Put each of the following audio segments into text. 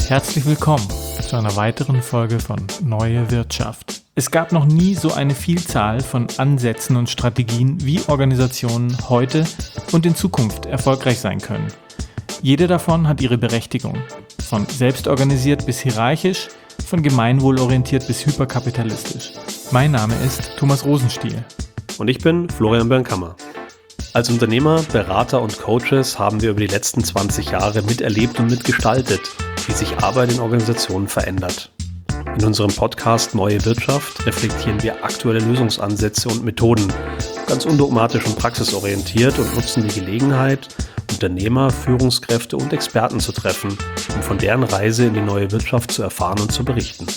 Herzlich willkommen zu einer weiteren Folge von Neue Wirtschaft. Es gab noch nie so eine Vielzahl von Ansätzen und Strategien, wie Organisationen heute und in Zukunft erfolgreich sein können. Jede davon hat ihre Berechtigung. Von selbstorganisiert bis hierarchisch, von gemeinwohlorientiert bis hyperkapitalistisch. Mein Name ist Thomas Rosenstiel. Und ich bin Florian Bernkammer. Als Unternehmer, Berater und Coaches haben wir über die letzten 20 Jahre miterlebt und mitgestaltet, wie sich Arbeit in Organisationen verändert. In unserem Podcast Neue Wirtschaft reflektieren wir aktuelle Lösungsansätze und Methoden, ganz undogmatisch und praxisorientiert und nutzen die Gelegenheit, Unternehmer, Führungskräfte und Experten zu treffen, um von deren Reise in die neue Wirtschaft zu erfahren und zu berichten.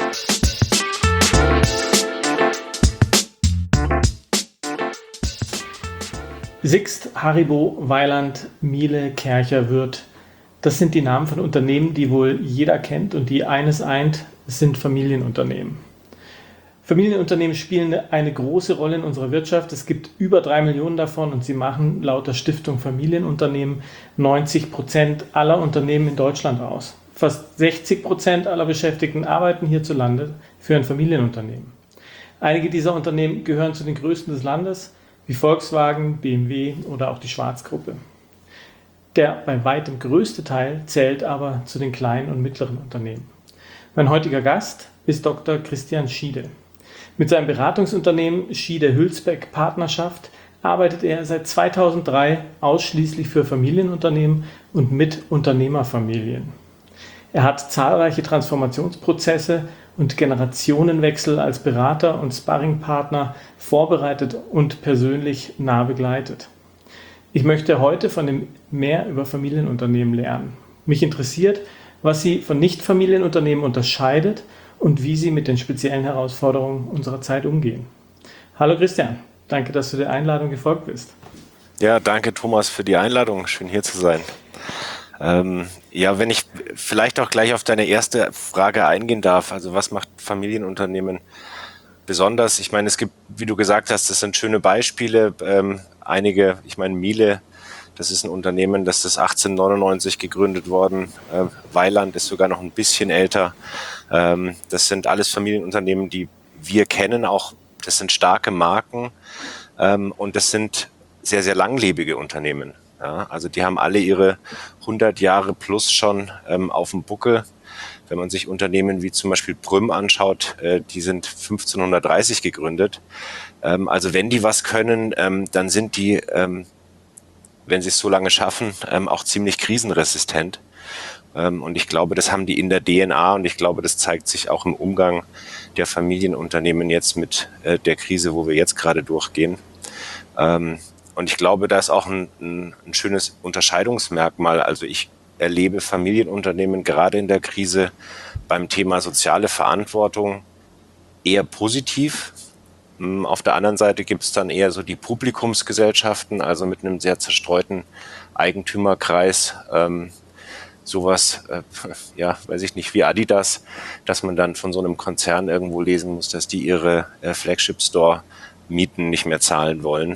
Sixt, Haribo, Weiland, Miele, Kärcher, Würth. Das sind die Namen von Unternehmen, die wohl jeder kennt und die eines eint, es sind Familienunternehmen. Familienunternehmen spielen eine große Rolle in unserer Wirtschaft. Es gibt über 3 Millionen davon und sie machen laut der Stiftung Familienunternehmen 90% aller Unternehmen in Deutschland aus. Fast 60% aller Beschäftigten arbeiten hierzulande für ein Familienunternehmen. Einige dieser Unternehmen gehören zu den größten des Landes, wie Volkswagen, BMW oder auch die Schwarz-Gruppe. Der bei weitem größte Teil zählt aber zu den kleinen und mittleren Unternehmen. Mein heutiger Gast ist Dr. Christian Schiede. Mit seinem Beratungsunternehmen Schiede-Hülsbeck Partnerschaft arbeitet er seit 2003 ausschließlich für Familienunternehmen und mit Unternehmerfamilien. Er hat zahlreiche Transformationsprozesse und Generationenwechsel als Berater und Sparringpartner vorbereitet und persönlich nah begleitet. Ich möchte heute von ihm mehr über Familienunternehmen lernen. Mich interessiert, was sie von Nicht-Familienunternehmen unterscheidet und wie sie mit den speziellen Herausforderungen unserer Zeit umgehen. Hallo Christian, danke, dass du der Einladung gefolgt bist. Ja, danke Thomas für die Einladung, schön hier zu sein. Wenn ich vielleicht auch gleich auf deine erste Frage eingehen darf, also was macht Familienunternehmen besonders? Ich meine, es gibt, wie du gesagt hast, das sind schöne Beispiele. Miele, das ist ein Unternehmen, das ist 1899 gegründet worden. Weiland ist sogar noch ein bisschen älter. Das sind alles Familienunternehmen, die wir kennen, auch das sind starke Marken und das sind sehr, sehr langlebige Unternehmen. Ja, also die haben alle ihre 100 Jahre plus schon auf dem Buckel. Wenn man sich Unternehmen wie zum Beispiel Prüm anschaut, die sind 1530 gegründet. Also wenn die was können, dann sind die, wenn sie es so lange schaffen, auch ziemlich krisenresistent. Und ich glaube, das haben die in der DNA und ich glaube, das zeigt sich auch im Umgang der Familienunternehmen jetzt mit der Krise, wo wir jetzt gerade durchgehen. Und ich glaube, da ist auch ein schönes Unterscheidungsmerkmal. Also ich erlebe Familienunternehmen gerade in der Krise beim Thema soziale Verantwortung eher positiv. Auf der anderen Seite gibt es dann eher so die Publikumsgesellschaften, also mit einem sehr zerstreuten Eigentümerkreis. Sowas, weiß ich nicht, wie Adidas, dass man dann von so einem Konzern irgendwo lesen muss, dass die ihre Flagship-Store-Mieten nicht mehr zahlen wollen.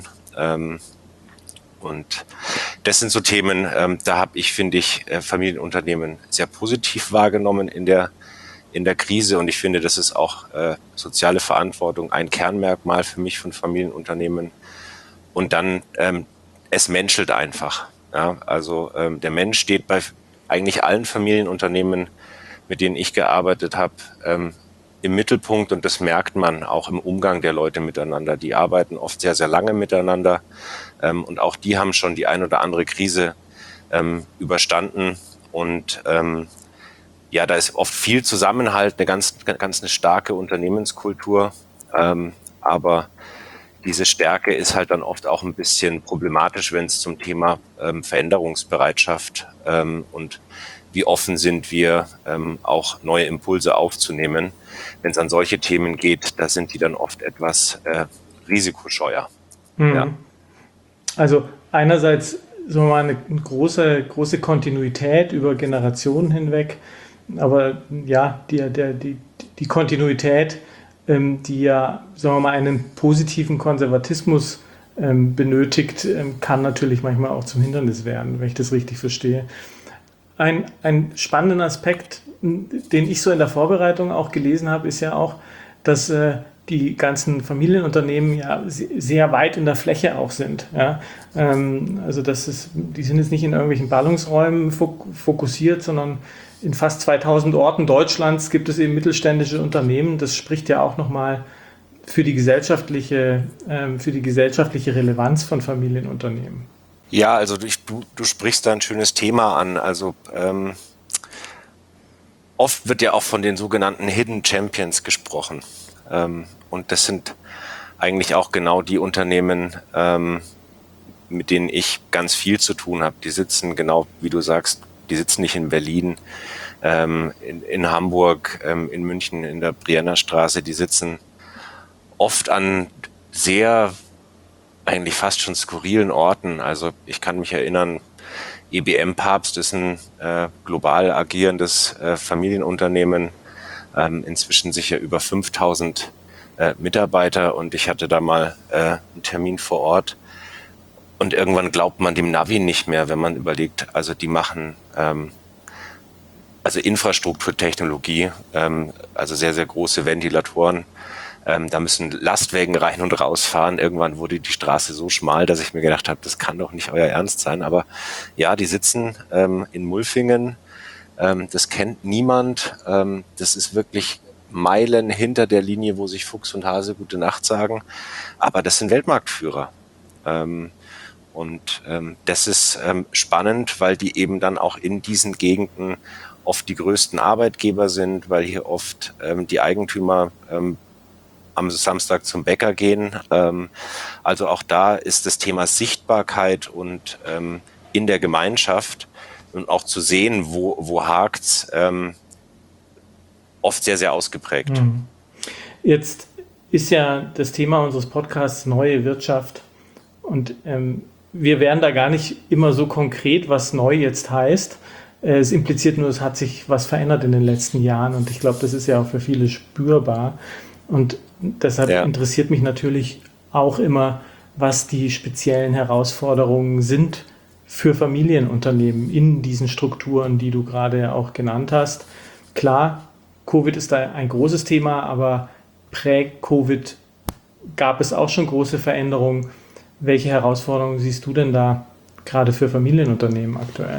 Und das sind so Themen, da habe ich, finde ich, Familienunternehmen sehr positiv wahrgenommen in der Krise. Und ich finde, das ist auch soziale Verantwortung ein Kernmerkmal für mich von Familienunternehmen. Und dann, es menschelt einfach. Ja? Also der Mensch steht bei eigentlich allen Familienunternehmen, mit denen ich gearbeitet habe, im Mittelpunkt und das merkt man auch im Umgang der Leute miteinander. Die arbeiten oft sehr, sehr lange miteinander und auch die haben schon die ein oder andere Krise überstanden und da ist oft viel Zusammenhalt, eine ganz eine starke Unternehmenskultur, aber diese Stärke ist halt dann oft auch ein bisschen problematisch, wenn es zum Thema Veränderungsbereitschaft und wie offen sind wir, auch neue Impulse aufzunehmen. Wenn es an solche Themen geht, da sind die dann oft etwas risikoscheuer. Ja. Also einerseits sagen wir mal, eine große Kontinuität über Generationen hinweg, aber ja, die Kontinuität, die ja, sagen wir mal, einen positiven Konservatismus benötigt, kann natürlich manchmal auch zum Hindernis werden, wenn ich das richtig verstehe. ein spannenden Aspekt, den ich so in der Vorbereitung auch gelesen habe, ist ja auch, dass die ganzen Familienunternehmen ja sehr weit in der Fläche auch sind. Ja? Also die sind jetzt nicht in irgendwelchen Ballungsräumen fokussiert, sondern in fast 2000 Orten Deutschlands gibt es eben mittelständische Unternehmen. Das spricht ja auch nochmal für die gesellschaftliche Relevanz von Familienunternehmen. Ja, also du sprichst da ein schönes Thema an. Also oft wird ja auch von den sogenannten Hidden Champions gesprochen. Und das sind eigentlich auch genau die Unternehmen, mit denen ich ganz viel zu tun habe. Die sitzen, genau wie du sagst, die sitzen nicht in Berlin, in Hamburg, in München, in der Brienner Straße. Die sitzen oft an sehr, eigentlich fast schon skurrilen Orten. Also ich kann mich erinnern, EBM Papst ist ein global agierendes Familienunternehmen, inzwischen sicher über 5000 Mitarbeiter, und ich hatte da mal einen Termin vor Ort, und irgendwann glaubt man dem Navi nicht mehr, wenn man überlegt, also die machen also Infrastrukturtechnologie, also sehr, sehr große Ventilatoren. Da müssen Lastwagen rein und rausfahren. Irgendwann wurde die Straße so schmal, dass ich mir gedacht habe, das kann doch nicht euer Ernst sein. Aber ja, die sitzen in Mulfingen. Das kennt niemand. Das ist wirklich Meilen hinter der Linie, wo sich Fuchs und Hase gute Nacht sagen. Aber das sind Weltmarktführer. Das ist spannend, weil die eben dann auch in diesen Gegenden oft die größten Arbeitgeber sind, weil hier oft die Eigentümer am Samstag zum Bäcker gehen. Also auch da ist das Thema Sichtbarkeit und in der Gemeinschaft und auch zu sehen, wo hakt's, oft sehr, sehr ausgeprägt. Jetzt ist ja das Thema unseres Podcasts neue Wirtschaft, und wir werden da gar nicht immer so konkret, was neu jetzt heißt. Es impliziert nur, es hat sich was verändert in den letzten Jahren, und ich glaube, das ist ja auch für viele spürbar. Und deshalb interessiert mich natürlich auch immer, was die speziellen Herausforderungen sind für Familienunternehmen in diesen Strukturen, die du gerade auch genannt hast. Klar, Covid ist da ein großes Thema, aber prä-Covid gab es auch schon große Veränderungen. Welche Herausforderungen siehst du denn da gerade für Familienunternehmen aktuell?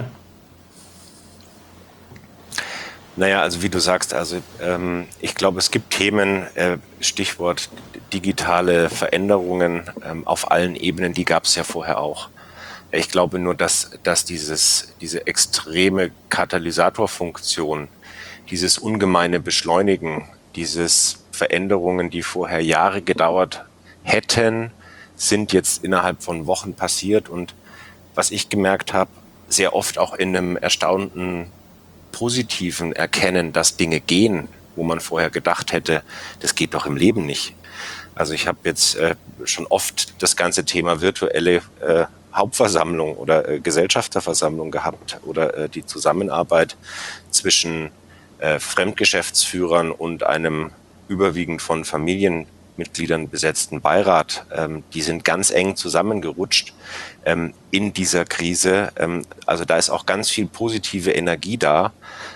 Naja, also wie du sagst, also ich glaube, es gibt Themen, Stichwort digitale Veränderungen auf allen Ebenen, die gab es ja vorher auch. Ich glaube nur, dass diese extreme Katalysatorfunktion, dieses ungemeine Beschleunigen, dieses Veränderungen, die vorher Jahre gedauert hätten, sind jetzt innerhalb von Wochen passiert. Und was ich gemerkt habe, sehr oft auch in einem erstaunten positiven Erkennen, dass Dinge gehen, wo man vorher gedacht hätte, das geht doch im Leben nicht. Also ich habe jetzt schon oft das ganze Thema virtuelle Hauptversammlung oder Gesellschafterversammlung gehabt oder die Zusammenarbeit zwischen Fremdgeschäftsführern und einem überwiegend von Familienmitgliedern besetzten Beirat. Die sind ganz eng zusammengerutscht in dieser Krise. Also da ist auch ganz viel positive Energie da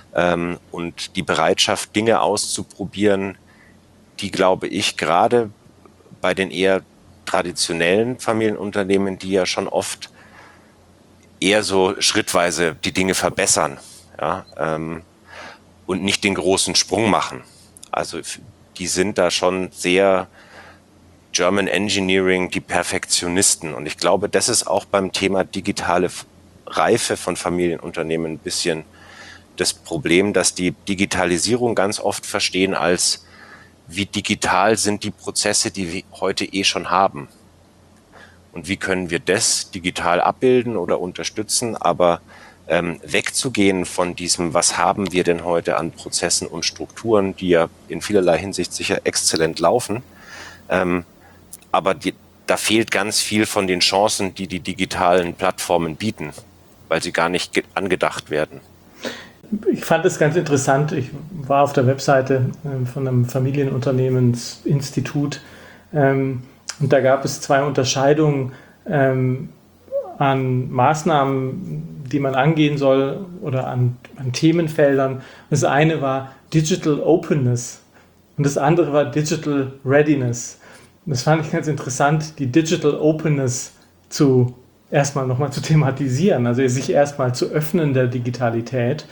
und die Bereitschaft, Dinge auszuprobieren, die, glaube ich, gerade bei den eher traditionellen Familienunternehmen, die ja schon oft eher so schrittweise die Dinge verbessern, ja, und nicht den großen Sprung machen. Also die sind da schon sehr German Engineering, die Perfektionisten. Und ich glaube, das ist auch beim Thema digitale Reife von Familienunternehmen ein bisschen das Problem, dass die Digitalisierung ganz oft verstehen als, wie digital sind die Prozesse, die wir heute schon haben. Und wie können wir das digital abbilden oder unterstützen, aber wegzugehen von diesem, was haben wir denn heute an Prozessen und Strukturen, die ja in vielerlei Hinsicht sicher exzellent laufen, aber da fehlt ganz viel von den Chancen, die die digitalen Plattformen bieten, weil sie gar nicht angedacht werden. Ich fand es ganz interessant. Ich war auf der Webseite von einem Familienunternehmensinstitut und da gab es 2 Unterscheidungen an Maßnahmen, die man angehen soll oder an Themenfeldern. Das eine war Digital Openness und das andere war Digital Readiness. Und das fand ich ganz interessant, die Digital Openness erstmal nochmal zu thematisieren, also sich erstmal zu öffnen der Digitalität.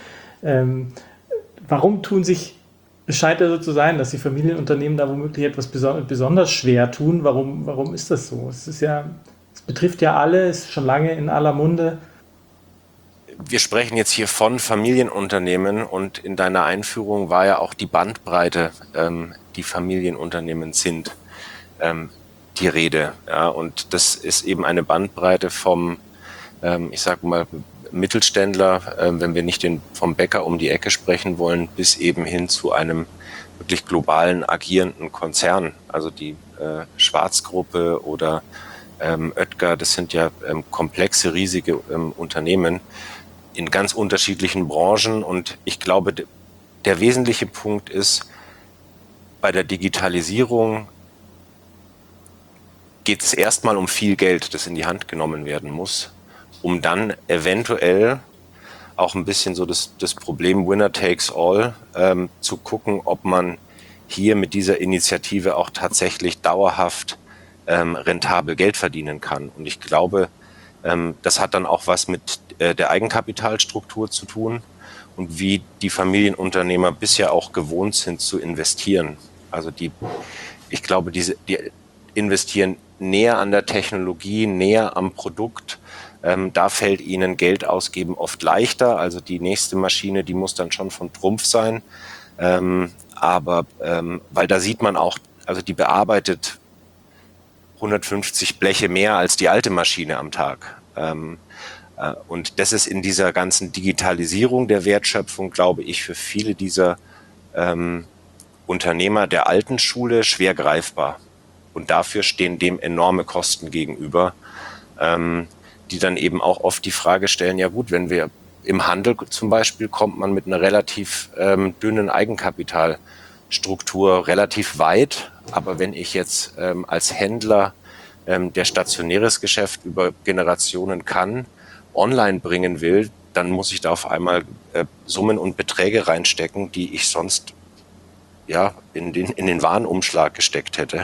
Warum es scheint ja so zu sein, dass die Familienunternehmen da womöglich etwas besonders schwer tun. Warum ist das so? Es betrifft ja alle, ist schon lange in aller Munde. Wir sprechen jetzt hier von Familienunternehmen und in deiner Einführung war ja auch die Bandbreite, die Familienunternehmen sind, die Rede. Ja, und das ist eben eine Bandbreite vom, ich sag mal, Mittelständler, wenn wir nicht vom Bäcker um die Ecke sprechen wollen, bis eben hin zu einem wirklich globalen agierenden Konzern. Also die Schwarz-Gruppe oder Oetker, das sind ja komplexe, riesige Unternehmen in ganz unterschiedlichen Branchen. Und ich glaube, der wesentliche Punkt ist, bei der Digitalisierung geht es erstmal um viel Geld, das in die Hand genommen werden muss, um dann eventuell auch ein bisschen so das Problem Winner takes all zu gucken, ob man hier mit dieser Initiative auch tatsächlich dauerhaft rentabel Geld verdienen kann. Und ich glaube, das hat dann auch was mit der Eigenkapitalstruktur zu tun und wie die Familienunternehmer bisher auch gewohnt sind zu investieren. Also ich glaube, die investieren näher an der Technologie, näher am Produkt. Da fällt ihnen Geld ausgeben oft leichter. Also die nächste Maschine, die muss dann schon von Trumpf sein. Aber weil da sieht man auch, also die bearbeitet 150 Bleche mehr als die alte Maschine am Tag. Und das ist in dieser ganzen Digitalisierung der Wertschöpfung, glaube ich, für viele dieser Unternehmer der alten Schule schwer greifbar. Und dafür stehen dem enorme Kosten gegenüber, die dann eben auch oft die Frage stellen, ja gut, wenn wir im Handel zum Beispiel kommt man mit einer relativ dünnen Eigenkapitalstruktur relativ weit. Aber wenn ich jetzt als Händler der stationäres Geschäft über Generationen online bringen will, dann muss ich da auf einmal Summen und Beträge reinstecken, die ich sonst ja in den Warenumschlag gesteckt hätte.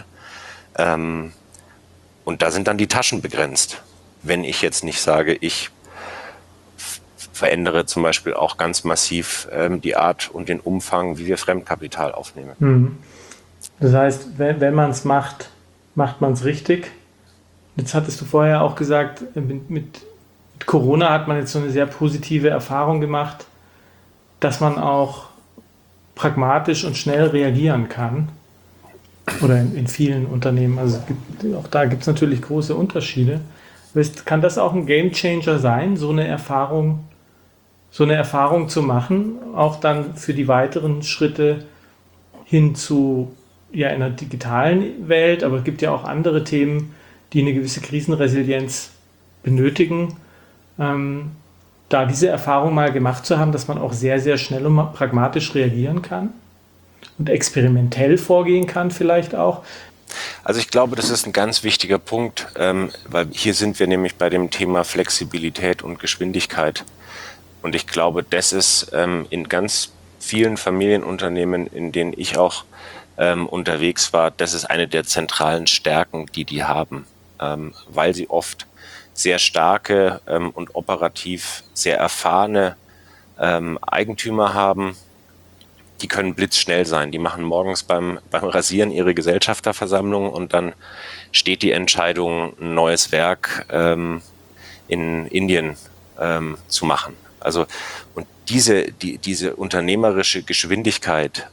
Und da sind dann die Taschen begrenzt. Wenn ich jetzt nicht sage, ich verändere zum Beispiel auch ganz massiv die Art und den Umfang, wie wir Fremdkapital aufnehmen. Das heißt, wenn man es macht, macht man es richtig. Jetzt hattest du vorher auch gesagt, mit Corona hat man jetzt so eine sehr positive Erfahrung gemacht, dass man auch pragmatisch und schnell reagieren kann. Oder in vielen Unternehmen. Also auch da gibt es natürlich große Unterschiede. Kann das auch ein Gamechanger sein, so eine Erfahrung zu machen, auch dann für die weiteren Schritte hin zu einer digitalen Welt, aber es gibt ja auch andere Themen, die eine gewisse Krisenresilienz benötigen. Da diese Erfahrung mal gemacht zu haben, dass man auch sehr, sehr schnell und pragmatisch reagieren kann und experimentell vorgehen kann vielleicht auch. Also ich glaube, das ist ein ganz wichtiger Punkt, weil hier sind wir nämlich bei dem Thema Flexibilität und Geschwindigkeit. Und ich glaube, das ist in ganz vielen Familienunternehmen, in denen ich auch unterwegs war, das ist eine der zentralen Stärken, die haben, weil sie oft sehr starke und operativ sehr erfahrene Eigentümer haben. Die können blitzschnell sein. Die machen morgens beim Rasieren ihre Gesellschafterversammlung und dann steht die Entscheidung, ein neues Werk in Indien zu machen. Also und diese unternehmerische Geschwindigkeit,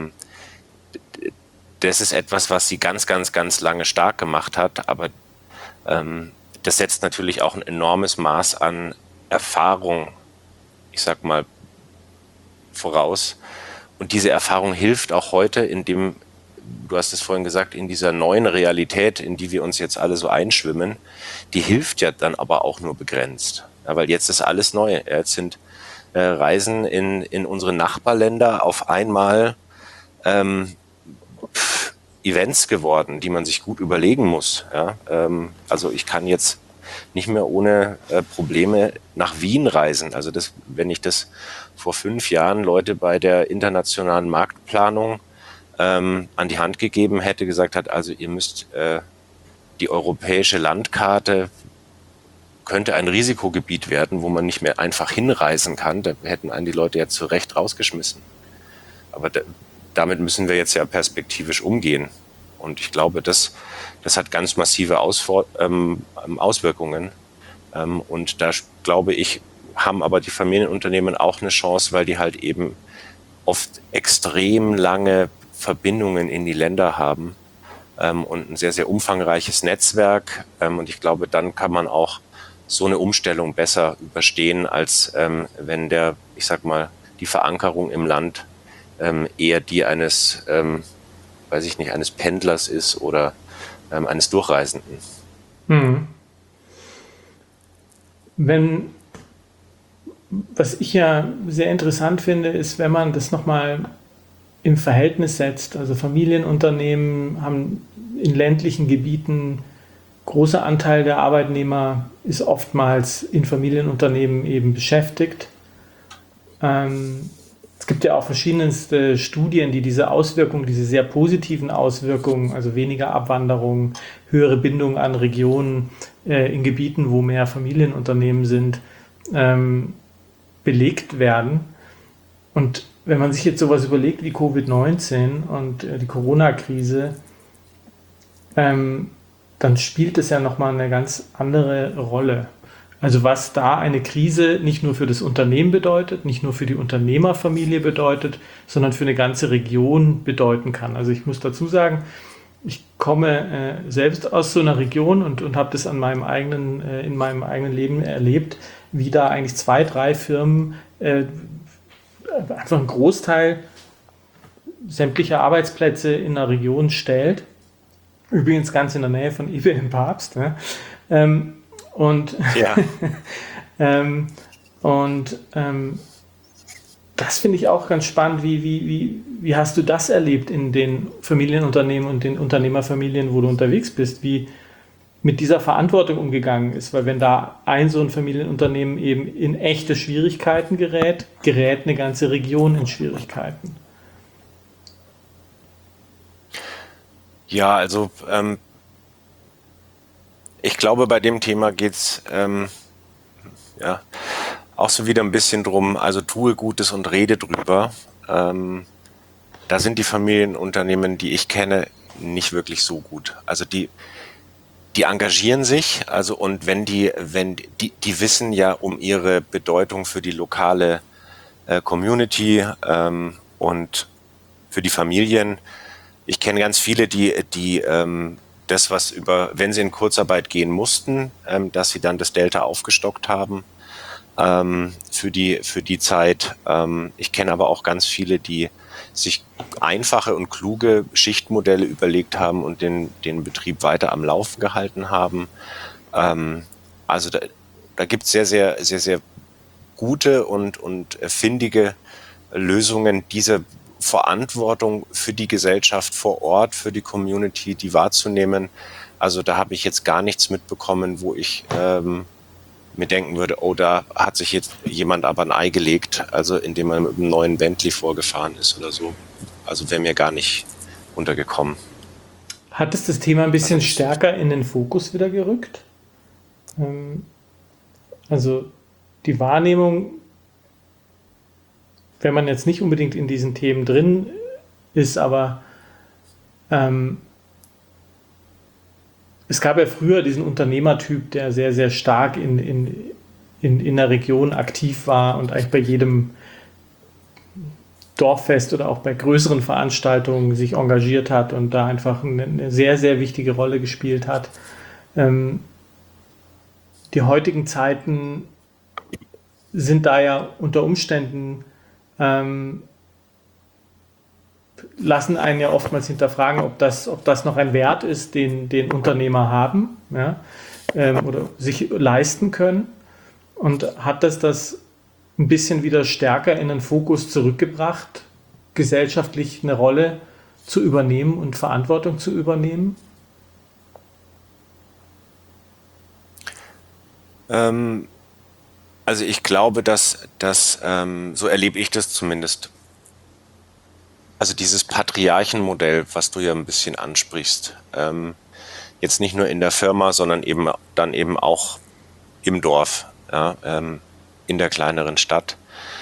das ist etwas, was sie ganz, ganz, ganz lange stark gemacht hat. Aber das setzt natürlich auch ein enormes Maß an Erfahrung, ich sag mal, voraus. Und diese Erfahrung hilft auch heute du hast es vorhin gesagt, in dieser neuen Realität, in die wir uns jetzt alle so einschwimmen, die hilft ja dann aber auch nur begrenzt. Ja, weil jetzt ist alles neu. Jetzt sind Reisen in unsere Nachbarländer auf einmal Events geworden, die man sich gut überlegen muss. Ja? Also ich kann jetzt nicht mehr ohne Probleme nach Wien reisen. Also wenn ich das vor 5 Jahren Leute bei der internationalen Marktplanung an die Hand gegeben hätte, gesagt hat, also ihr müsst die europäische Landkarte könnte ein Risikogebiet werden, wo man nicht mehr einfach hinreisen kann. Da hätten einen die Leute ja zu Recht rausgeschmissen. Aber damit müssen wir jetzt ja perspektivisch umgehen. Und ich glaube, das hat ganz massive Auswirkungen. Und da, glaube ich, haben aber die Familienunternehmen auch eine Chance, weil die halt eben oft extrem lange Verbindungen in die Länder haben und ein sehr, sehr umfangreiches Netzwerk. Und ich glaube, dann kann man auch so eine Umstellung besser überstehen, als wenn die Verankerung im Land eher die eines, eines Pendlers ist oder eines Durchreisenden. Was ich ja sehr interessant finde, ist, wenn man das nochmal im Verhältnis setzt. Also Familienunternehmen haben in ländlichen Gebieten, großer Anteil der Arbeitnehmer ist oftmals in Familienunternehmen eben beschäftigt. Es gibt ja auch verschiedenste Studien, die diese Auswirkungen, diese sehr positiven Auswirkungen, also weniger Abwanderung, höhere Bindung an Regionen in Gebieten, wo mehr Familienunternehmen sind, belegt werden. Und wenn man sich jetzt sowas überlegt wie Covid-19 und die Corona-Krise, dann spielt es ja nochmal eine ganz andere Rolle. Also was da eine Krise nicht nur für das Unternehmen bedeutet, nicht nur für die Unternehmerfamilie bedeutet, sondern für eine ganze Region bedeuten kann. Also ich muss dazu sagen, ich komme selbst aus so einer Region und habe das in meinem eigenen Leben erlebt, wie da eigentlich 2, 3 Firmen einfach einen Großteil sämtlicher Arbeitsplätze in der Region stellt. Übrigens ganz in der Nähe von eBay im Papst. Ne? Ja. Das finde ich auch ganz spannend. Wie hast du das erlebt in den Familienunternehmen und den Unternehmerfamilien, wo du unterwegs bist? Wie mit dieser Verantwortung umgegangen ist? Weil wenn da so ein Familienunternehmen eben in echte Schwierigkeiten gerät eine ganze Region in Schwierigkeiten. Ja, also ich glaube, bei dem Thema geht's auch so wieder ein bisschen drum, also tue Gutes und rede drüber. Da sind die Familienunternehmen, die ich kenne, nicht wirklich so gut. Also die engagieren sich, also und wenn die wissen ja um ihre Bedeutung für die lokale Community und für die Familien. Ich kenne ganz viele, die das, wenn sie in Kurzarbeit gehen mussten, dass sie dann das Delta aufgestockt haben für die Zeit. Ich kenne aber auch ganz viele, die sich einfache und kluge Schichtmodelle überlegt haben und den Betrieb weiter am Laufen gehalten haben. Also da gibt es sehr, sehr, sehr, sehr gute und findige Lösungen, diese Verantwortung für die Gesellschaft vor Ort, für die Community, die wahrzunehmen. Also da habe ich jetzt gar nichts mitbekommen, wo ich mir denken würde, oh, da hat sich jetzt jemand aber ein Ei gelegt, also indem man mit einem neuen Bentley vorgefahren ist oder so. Also wäre mir gar nicht untergekommen. Hat es das Thema ein bisschen stärker in den Fokus wieder gerückt? Also die Wahrnehmung, wenn man jetzt nicht unbedingt in diesen Themen drin ist, aber es gab ja früher diesen Unternehmertyp, der sehr, sehr stark in der Region aktiv war und eigentlich bei jedem Dorffest oder auch bei größeren Veranstaltungen sich engagiert hat und da einfach eine sehr, sehr wichtige Rolle gespielt hat. Die heutigen Zeiten sind da ja unter Umständen lassen einen ja oftmals hinterfragen, ob das noch ein Wert ist, den Unternehmer haben, ja, oder sich leisten können. Und hat das ein bisschen wieder stärker in den Fokus zurückgebracht, gesellschaftlich eine Rolle zu übernehmen und Verantwortung zu übernehmen? Ähm, also ich glaube, so erlebe ich das zumindest. Also dieses Patriarchenmodell, was du ja ein bisschen ansprichst, jetzt nicht nur in der Firma, sondern eben auch im Dorf, ja, in der kleineren Stadt.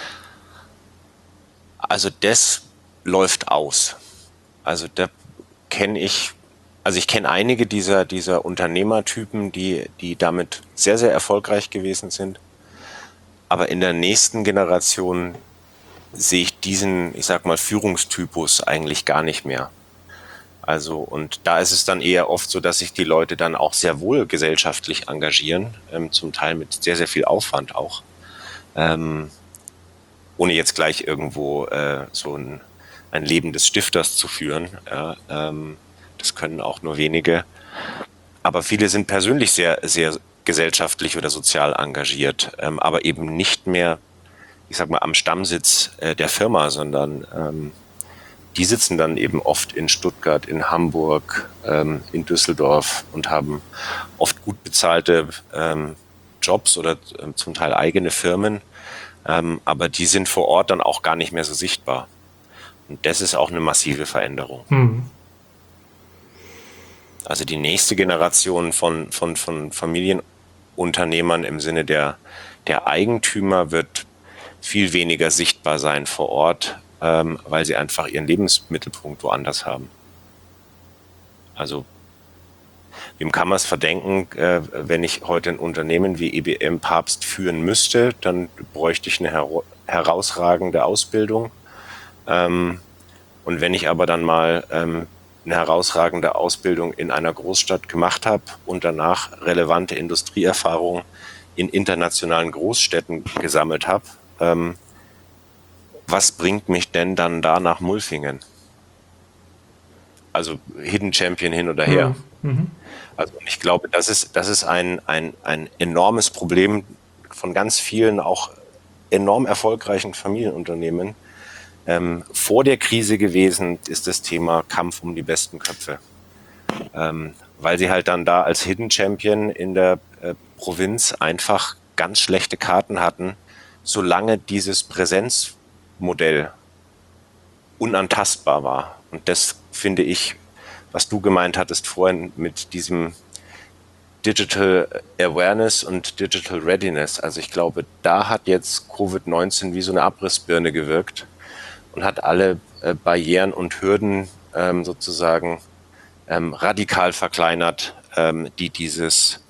Also das läuft aus. Also da kenne ich, also ich kenne einige dieser Unternehmertypen, die damit sehr, sehr erfolgreich gewesen sind. Aber in der nächsten Generation sehe ich diesen, ich sag mal, Führungstypus eigentlich gar nicht mehr. Also, und da ist es dann eher oft so, dass sich die Leute dann auch sehr wohl gesellschaftlich engagieren, zum Teil mit sehr, sehr viel Aufwand auch, ähm, ohne jetzt gleich irgendwo so ein Leben des Stifters zu führen. Ja, das können auch nur wenige. Aber viele sind persönlich sehr, sehr gesellschaftlich oder sozial engagiert, aber eben nicht mehr, ich sag mal, am Stammsitz der Firma, sondern die sitzen dann eben oft in Stuttgart, in Hamburg, in Düsseldorf und haben oft gut bezahlte Jobs oder zum Teil eigene Firmen, aber die sind vor Ort dann auch gar nicht mehr so sichtbar. Und das ist auch eine massive Veränderung. Hm. Also die nächste Generation von Familienunternehmern im Sinne der Eigentümer wird viel weniger sichtbar sein vor Ort, weil sie einfach ihren Lebensmittelpunkt woanders haben. Also wem kann man es verdenken, wenn ich heute ein Unternehmen wie IBM Papst führen müsste, dann bräuchte ich eine herausragende Ausbildung. Und wenn ich aber dann mal eine herausragende Ausbildung in einer Großstadt gemacht habe und danach relevante Industrieerfahrung in internationalen Großstädten gesammelt habe, was bringt mich denn dann da nach Mulfingen? Also Hidden Champion hin oder her. Mhm. Also ich glaube, das ist ein enormes Problem von ganz vielen auch enorm erfolgreichen Familienunternehmen. Vor der Krise gewesen ist das Thema Kampf um die besten Köpfe. Weil sie halt dann da als Hidden Champion in der Provinz einfach ganz schlechte Karten hatten, solange dieses Präsenzmodell unantastbar war. Und das finde ich, was du gemeint hattest vorhin mit diesem Digital Awareness und Digital Readiness. Also ich glaube, da hat jetzt Covid-19 wie so eine Abrissbirne gewirkt und hat alle Barrieren und Hürden sozusagen radikal verkleinert, die dieses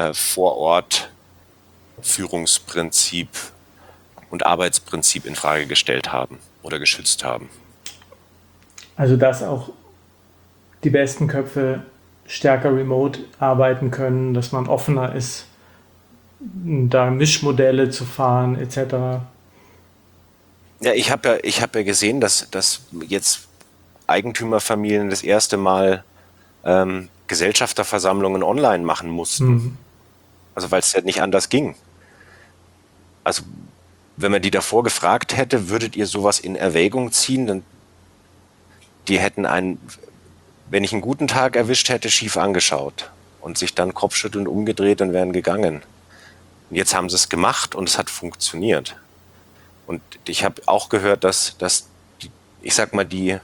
Vor-Ort-Führungsprinzip und Arbeitsprinzip in Frage gestellt haben oder geschützt haben. Also dass auch die besten Köpfe stärker remote arbeiten können, dass man offener ist, da Mischmodelle zu fahren etc. Ja, ich hab ja gesehen, dass jetzt Eigentümerfamilien das erste Mal Gesellschafterversammlungen online machen mussten. Also weil es ja nicht anders ging. Also wenn man die davor gefragt hätte, würdet ihr sowas in Erwägung ziehen, dann die hätten wenn ich einen guten Tag erwischt hätte, schief angeschaut und sich dann kopfschüttelnd umgedreht und wären gegangen. Und jetzt haben sie es gemacht und es hat funktioniert. Und ich habe auch gehört, dass ich sag mal, die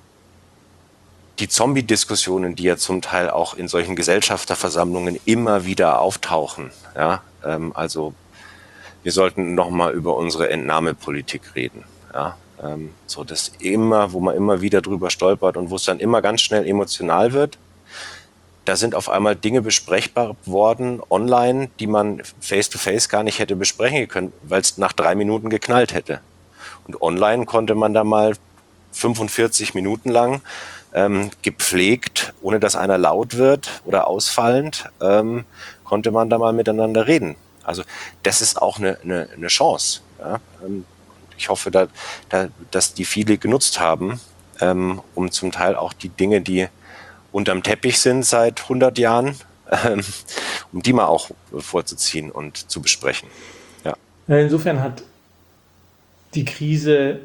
Zombie-Diskussionen, die ja zum Teil auch in solchen Gesellschafterversammlungen immer wieder auftauchen, ja, also wir sollten nochmal über unsere Entnahmepolitik reden, ja, so das wo man immer wieder drüber stolpert und wo es dann immer ganz schnell emotional wird. Da sind auf einmal Dinge besprechbar worden online, die man face-to-face gar nicht hätte besprechen können, weil es nach 3 Minuten geknallt hätte. Und online konnte man da mal 45 Minuten lang gepflegt, ohne dass einer laut wird oder ausfallend, konnte man da mal miteinander reden. Also das ist auch eine Chance. Ja? Ich hoffe, dass die viele genutzt haben, um zum Teil auch die Dinge, die unterm Teppich sind seit 100 Jahren, um die mal auch vorzuziehen und zu besprechen. Ja. Insofern hat die Krise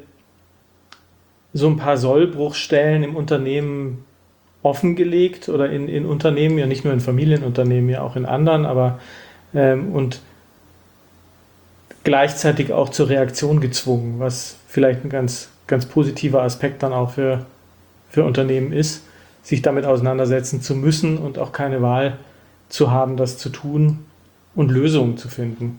so ein paar Sollbruchstellen im Unternehmen offengelegt oder in Unternehmen, ja nicht nur in Familienunternehmen, ja auch in anderen, aber und gleichzeitig auch zur Reaktion gezwungen, was vielleicht ein ganz, ganz positiver Aspekt dann auch für Unternehmen ist, sich damit auseinandersetzen zu müssen und auch keine Wahl zu haben, das zu tun und Lösungen zu finden.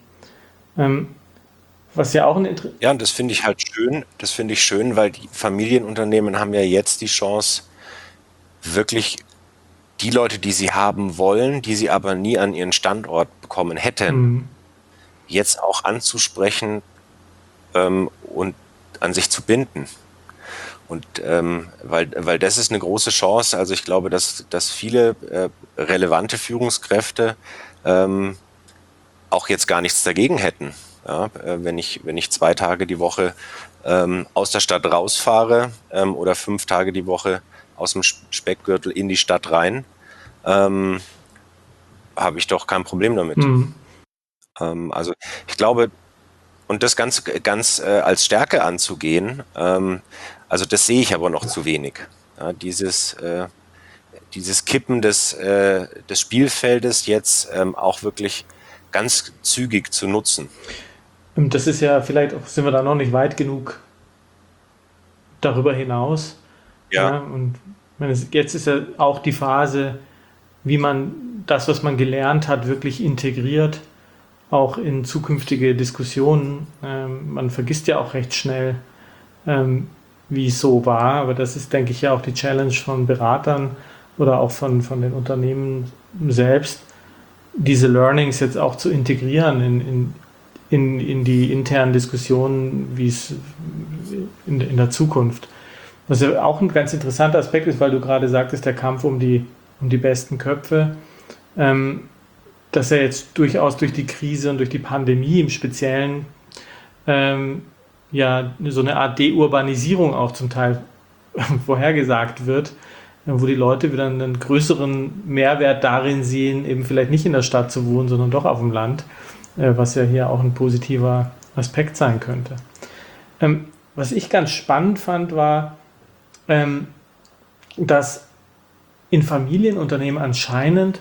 Was ja auch ein Ja, und das finde ich halt schön. Das finde ich schön, weil die Familienunternehmen haben ja jetzt die Chance, wirklich die Leute, die sie haben wollen, die sie aber nie an ihren Standort bekommen hätten, jetzt auch anzusprechen und an sich zu binden. Und weil das ist eine große Chance. Also ich glaube, dass viele relevante Führungskräfte auch jetzt gar nichts dagegen hätten. Ja, wenn ich 2 Tage die Woche aus der Stadt rausfahre oder 5 Tage die Woche aus dem Speckgürtel in die Stadt rein, habe ich doch kein Problem damit. Also ich glaube, und das ganz als Stärke anzugehen, also das sehe ich aber noch zu wenig. Ja, dieses Kippen des Spielfeldes jetzt auch wirklich ganz zügig zu nutzen. Das ist ja, vielleicht sind wir da noch nicht weit genug darüber hinaus. Ja, und jetzt ist ja auch die Phase, wie man das, was man gelernt hat, wirklich integriert, auch in zukünftige Diskussionen. Man vergisst ja auch recht schnell, wie es so war, aber das ist, denke ich, ja auch die Challenge von Beratern oder auch von den Unternehmen selbst, diese Learnings jetzt auch zu integrieren in die internen Diskussionen, wie es in der Zukunft. Was ja auch ein ganz interessanter Aspekt ist, weil du gerade sagtest, der Kampf um die besten Köpfe, dass er jetzt durchaus durch die Krise und durch die Pandemie im Speziellen ja so eine Art Deurbanisierung auch zum Teil vorhergesagt wird, wo die Leute wieder einen größeren Mehrwert darin sehen, eben vielleicht nicht in der Stadt zu wohnen, sondern doch auf dem Land, was ja hier auch ein positiver Aspekt sein könnte. Was ich ganz spannend fand, war, dass in Familienunternehmen anscheinend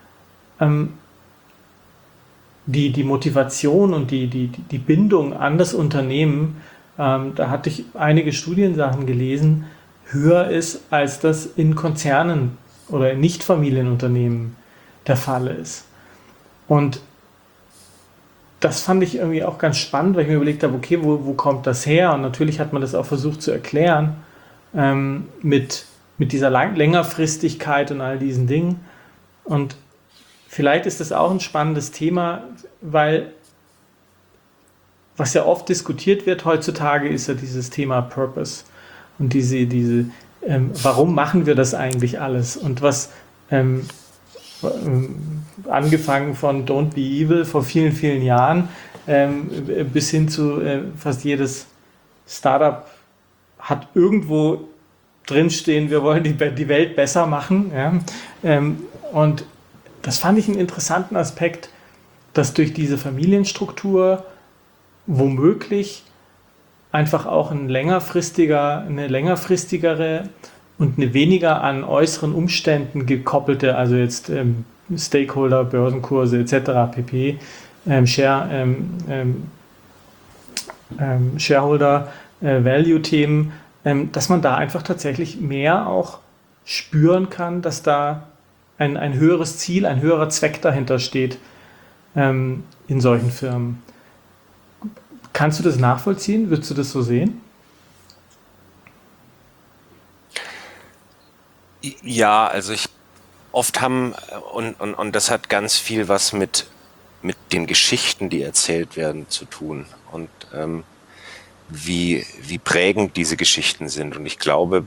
die Motivation und die Bindung an das Unternehmen, da hatte ich einige Studiensachen gelesen, höher ist, als das in Konzernen oder in Nicht-Familienunternehmen der Fall ist. Und das fand ich irgendwie auch ganz spannend, weil ich mir überlegt habe, okay, wo kommt das her? Und natürlich hat man das auch versucht zu erklären mit dieser Längerfristigkeit und all diesen Dingen. Und vielleicht ist das auch ein spannendes Thema, weil was ja oft diskutiert wird heutzutage, ist ja dieses Thema Purpose und warum machen wir das eigentlich alles? Und was angefangen von Don't Be Evil vor vielen, vielen Jahren bis hin zu fast jedes Startup hat irgendwo drinstehen, wir wollen die Welt besser machen. Ja? Und das fand ich einen interessanten Aspekt, dass durch diese Familienstruktur womöglich einfach auch eine längerfristigere und eine weniger an äußeren Umständen gekoppelte, also jetzt Stakeholder, Börsenkurse etc. pp. Shareholder Value-Themen, dass man da einfach tatsächlich mehr auch spüren kann, dass da ein höheres Ziel, ein höherer Zweck dahinter steht in solchen Firmen. Kannst du das nachvollziehen? Würdest du das so sehen? Ja, also oft haben, und das hat ganz viel was mit den Geschichten, die erzählt werden, zu tun und wie prägend diese Geschichten sind. Und ich glaube,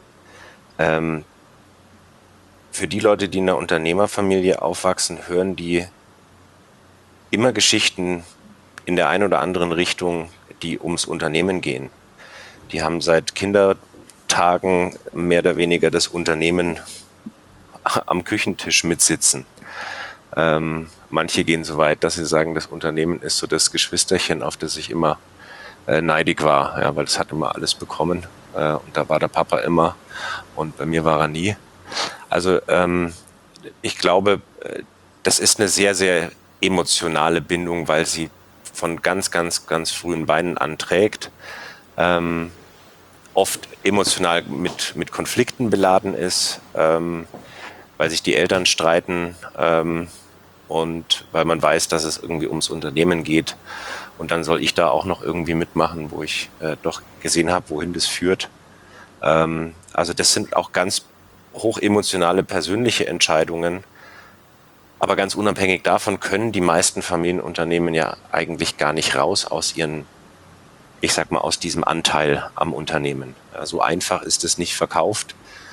für die Leute, die in einer Unternehmerfamilie aufwachsen, hören die immer Geschichten in der einen oder anderen Richtung, die ums Unternehmen gehen. Die haben seit Kindertagen mehr oder weniger das Unternehmen am Küchentisch mitsitzen. Manche gehen so weit, dass sie sagen, das Unternehmen ist so das Geschwisterchen, auf das ich immer neidig war, ja, weil es hat immer alles bekommen und da war der Papa immer und bei mir war er nie. Also ich glaube, das ist eine sehr, sehr emotionale Bindung, weil sie von ganz, ganz, ganz frühen Beinen anträgt, oft emotional mit Konflikten beladen ist, weil sich die Eltern streiten und weil man weiß, dass es irgendwie ums Unternehmen geht. Und dann soll ich da auch noch irgendwie mitmachen, wo ich doch gesehen habe, wohin das führt. Also das sind auch ganz hochemotionale persönliche Entscheidungen. Aber ganz unabhängig davon können die meisten Familienunternehmen ja eigentlich gar nicht raus aus ihren, ich sag mal, aus diesem Anteil am Unternehmen. So einfach ist es nicht verkauft.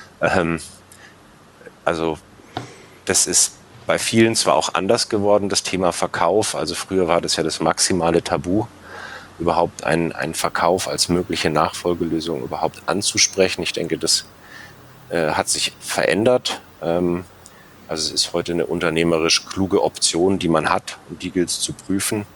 Also das ist bei vielen zwar auch anders geworden, das Thema Verkauf. Also früher war das ja das maximale Tabu, überhaupt einen Verkauf als mögliche Nachfolgelösung überhaupt anzusprechen. Ich denke, das hat sich verändert. Also es ist heute eine unternehmerisch kluge Option, die man hat und die gilt es zu prüfen.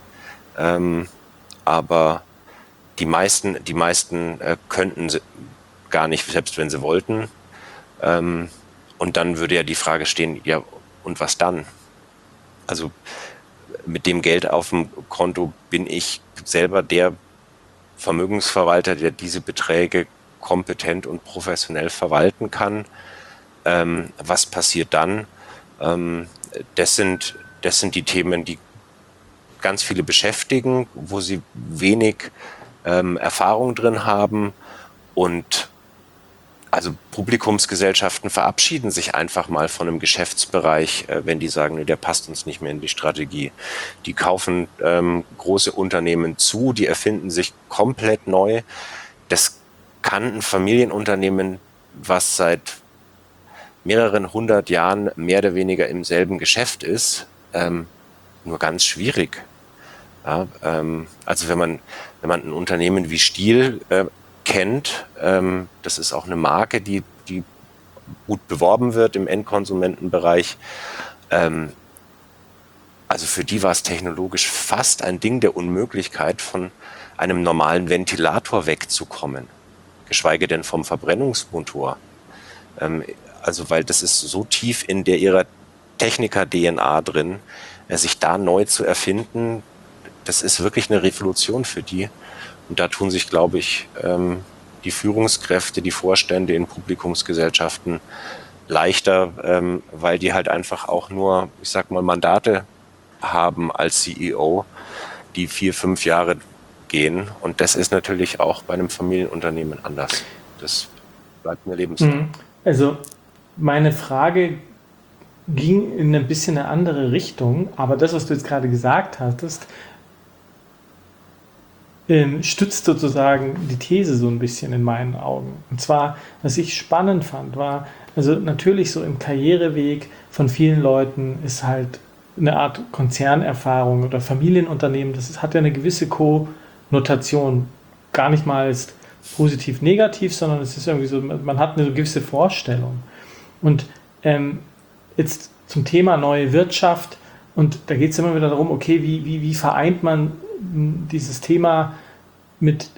Aber die meisten könnten gar nicht, selbst wenn sie wollten. Und dann würde ja die Frage stehen, ja, und was dann? Also mit dem Geld auf dem Konto bin ich selber der Vermögensverwalter, der diese Beträge kompetent und professionell verwalten kann. Was passiert dann? Das sind die Themen, die ganz viele beschäftigen, wo sie wenig Erfahrung drin haben. Und also Publikumsgesellschaften verabschieden sich einfach mal von einem Geschäftsbereich, wenn die sagen, nee, der passt uns nicht mehr in die Strategie. Die kaufen große Unternehmen zu, die erfinden sich komplett neu. Das kann ein Familienunternehmen, was seit mehreren 100 Jahren mehr oder weniger im selben Geschäft ist, nur ganz schwierig. Ja, also wenn man ein Unternehmen wie Stihl kennt, das ist auch eine Marke, die gut beworben wird im Endkonsumentenbereich. Also für die war es technologisch fast ein Ding der Unmöglichkeit, von einem normalen Ventilator wegzukommen, geschweige denn vom Verbrennungsmotor. Also weil das ist so tief in ihrer Techniker-DNA drin, sich da neu zu erfinden, das ist wirklich eine Revolution für die. Und da tun sich, glaube ich, die Führungskräfte, die Vorstände in Publikumsgesellschaften leichter, weil die halt einfach auch nur, ich sag mal, Mandate haben als CEO, die 4-5 Jahre gehen. Und das ist natürlich auch bei einem Familienunternehmen anders. Das bleibt mir lebenslang. Also meine Frage ging in ein bisschen eine andere Richtung, aber das, was du jetzt gerade gesagt hattest, stützt sozusagen die These so ein bisschen in meinen Augen. Und zwar, was ich spannend fand, war, also natürlich so im Karriereweg von vielen Leuten ist halt eine Art Konzernerfahrung oder Familienunternehmen, das hat ja eine gewisse Konnotation, gar nicht mal als positiv-negativ, sondern es ist irgendwie so, man hat eine gewisse Vorstellung. Und jetzt zum Thema neue Wirtschaft, und da geht es immer wieder darum, okay, wie vereint man dieses Thema mit,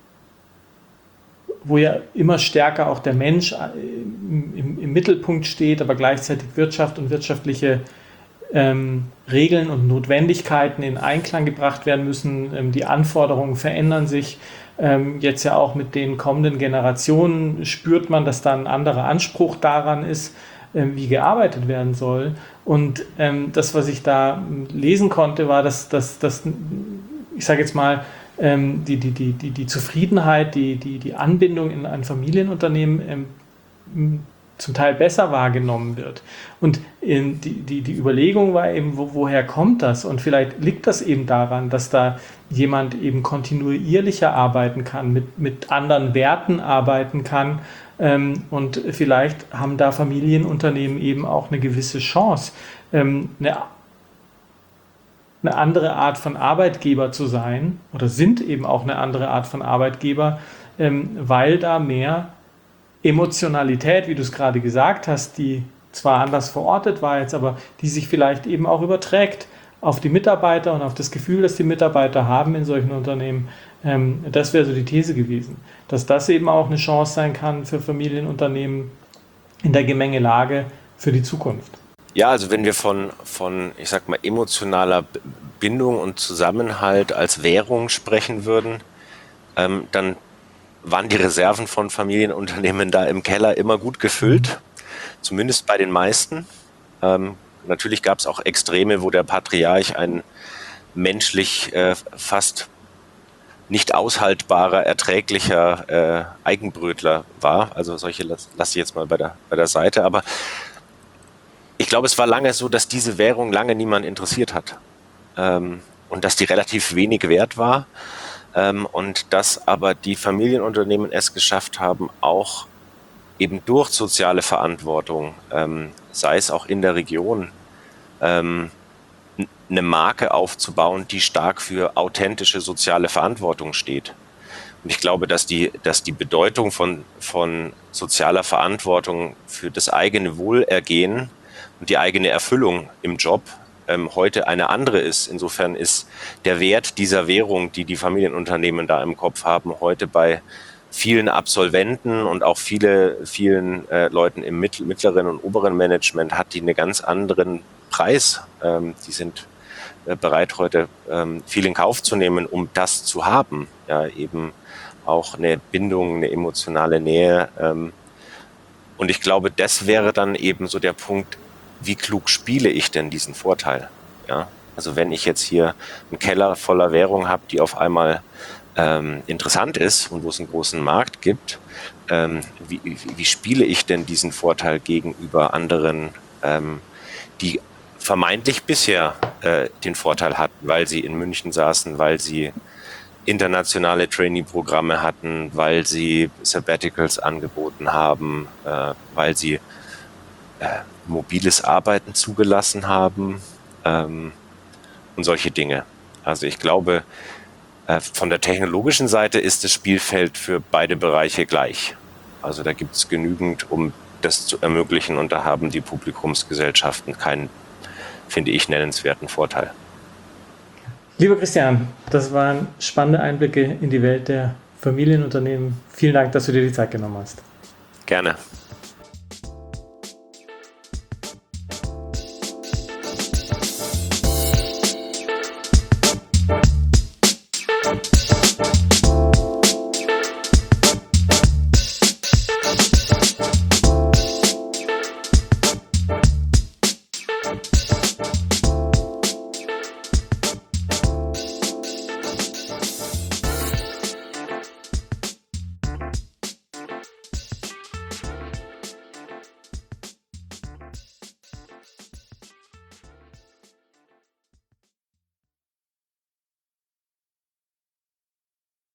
wo ja immer stärker auch der Mensch im Mittelpunkt steht, aber gleichzeitig Wirtschaft und wirtschaftliche Regeln und Notwendigkeiten in Einklang gebracht werden müssen. Die Anforderungen verändern sich. Jetzt ja auch mit den kommenden Generationen spürt man, dass da ein anderer Anspruch daran ist, wie gearbeitet werden soll. Und das, was ich da lesen konnte, war, dass ich sage jetzt mal, die Zufriedenheit, die Anbindung in ein Familienunternehmen zum Teil besser wahrgenommen wird. Und die Überlegung war eben, woher kommt das? Und vielleicht liegt das eben daran, dass da jemand eben kontinuierlicher arbeiten kann, mit anderen Werten arbeiten kann. Und vielleicht haben da Familienunternehmen eben auch eine gewisse Chance, eine andere Art von Arbeitgeber zu sein oder sind eben auch eine andere Art von Arbeitgeber, weil da mehr Emotionalität, wie du es gerade gesagt hast, die zwar anders verortet war jetzt, aber die sich vielleicht eben auch überträgt auf die Mitarbeiter und auf das Gefühl, das die Mitarbeiter haben in solchen Unternehmen. Das wäre so die These gewesen, dass das eben auch eine Chance sein kann für Familienunternehmen in der Gemengelage für die Zukunft. Ja, also wenn wir von ich sag mal, emotionaler Bindung und Zusammenhalt als Währung sprechen würden, dann waren die Reserven von Familienunternehmen da im Keller immer gut gefüllt, zumindest bei den meisten. Natürlich gab es auch Extreme, wo der Patriarch ein menschlich fast nicht aushaltbarer, erträglicher Eigenbrötler war. Also solche lasse ich jetzt mal bei der Seite. Aber ich glaube, es war lange so, dass diese Währung lange niemand interessiert hat. Und dass die relativ wenig wert war. Und dass aber die Familienunternehmen es geschafft haben, auch eben durch soziale Verantwortung, sei es auch in der Region, eine Marke aufzubauen, die stark für authentische soziale Verantwortung steht. Und ich glaube, dass die Bedeutung von sozialer Verantwortung für das eigene Wohlergehen und die eigene Erfüllung im Job heute eine andere ist. Insofern ist der Wert dieser Währung, die die Familienunternehmen da im Kopf haben, heute bei vielen Absolventen und auch vielen Leuten im mittleren und oberen Management hat die einen ganz anderen Preis. Die sind bereit, heute viel in Kauf zu nehmen, um das zu haben. Ja, eben auch eine Bindung, eine emotionale Nähe. Und ich glaube, das wäre dann eben so der Punkt, wie klug spiele ich denn diesen Vorteil? Ja, also wenn ich jetzt hier einen Keller voller Währung habe, die auf einmal interessant ist und wo es einen großen Markt gibt, wie spiele ich denn diesen Vorteil gegenüber anderen, die vermeintlich bisher den Vorteil hatten, weil sie in München saßen, weil sie internationale Trainee-Programme hatten, weil sie Sabbaticals angeboten haben, weil sie mobiles Arbeiten zugelassen haben und solche Dinge. Also ich glaube, von der technologischen Seite ist das Spielfeld für beide Bereiche gleich. Also da gibt es genügend, um das zu ermöglichen, und da haben die Publikumsgesellschaften keinen, finde ich, nennenswerten Vorteil. Lieber Christian, das waren spannende Einblicke in die Welt der Familienunternehmen. Vielen Dank, dass du dir die Zeit genommen hast. Gerne.